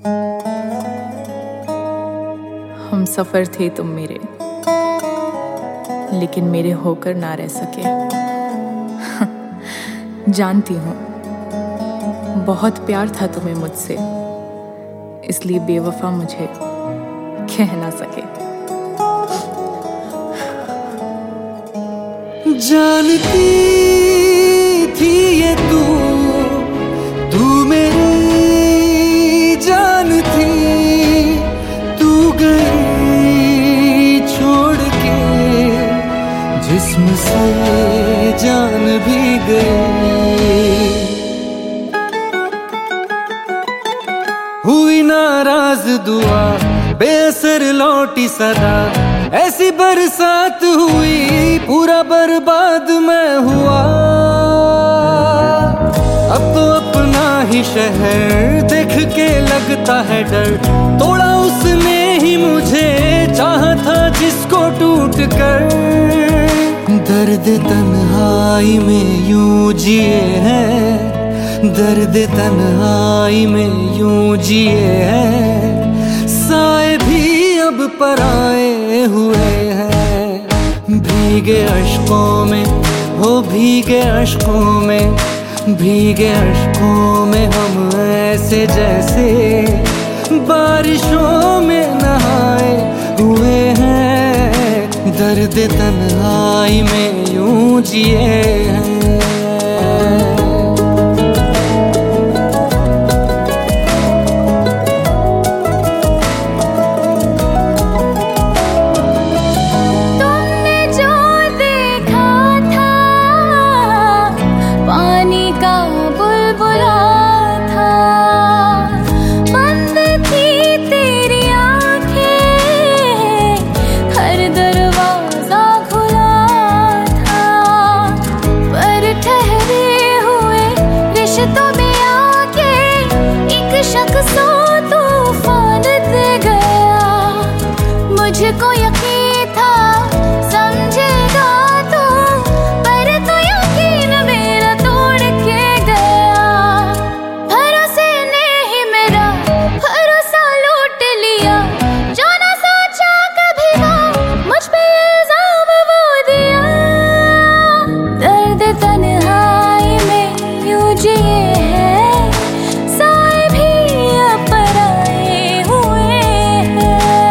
हम सफर थे तुम मेरे, लेकिन मेरे होकर ना रह सके। जानती हूँ बहुत प्यार था तुम्हें मुझसे, इसलिए बेवफा मुझे कह ना सके। जानती थी ये तू मेरी जान थी, तू गई छोड़ के जिस्म से जान भी गई। हुई नाराज दुआ बेअसर लौटी सदा, ऐसी बरसात हुई पूरा बर्बाद मैं हुआ। अब तो अपना ही शहर देख के लगता है डर, तोड़ा उसने ही मुझे चाहा था जिसको टूट कर। दर्द तन्हाई में यूं जिए हैं, दर्द तन्हाई में यूं जिए हैं, साए भी अब पराए हुए हैं। भीगे अश्कों में हो भीगे अश्कों में, भीगे अश्कों में हम ऐसे जैसे बारिशों में नहाए हुए हैं। दर्द तन्हाई में यूं जिए हैं। मुझको यकीन था समझेगा तू, पर तू यकीन मेरा तोड़ के गया। भरोसे ने ही मेरा भरोसा लूट लिया, जो ना सोचा कभी वो मुझ पे इल्जाम वो दिया। दर्द तन्हाई में यूं जिए हैं, साए भी अब पराए हुए हैं।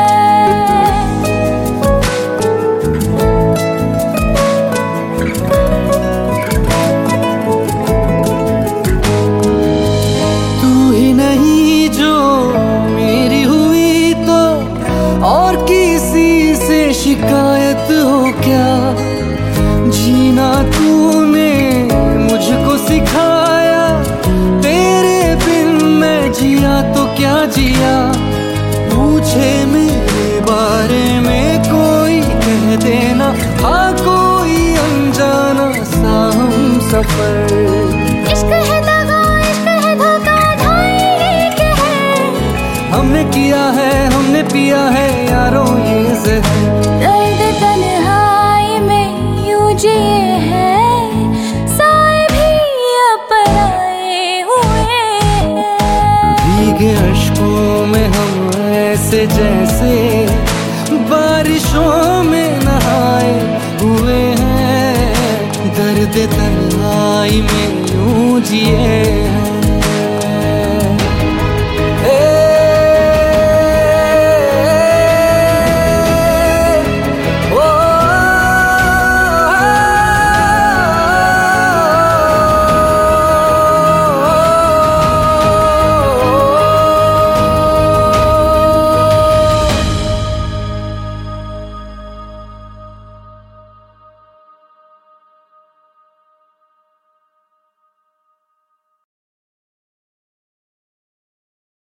शिकायत हो क्या, जीना तूने मुझको सिखाया, तेरे बिन मैं जिया तो क्या जिया। पूछे मेरे बारे में कोई कह देना, हाँ कोई अनजाना सा हम सफर। इश्क है दगा इश्क है धोखा ढाई एक है, हमने किया है हमने पिया है यारों ये ज़हर। दर्द तन्हाई में यूं जिए हैं, साए भी अब पराए हुए हैं। भीगे अश्कों में हम ऐसे जैसे बारिशों में नहाए हुए हैं। दर्द तन्हाई में यूं जिए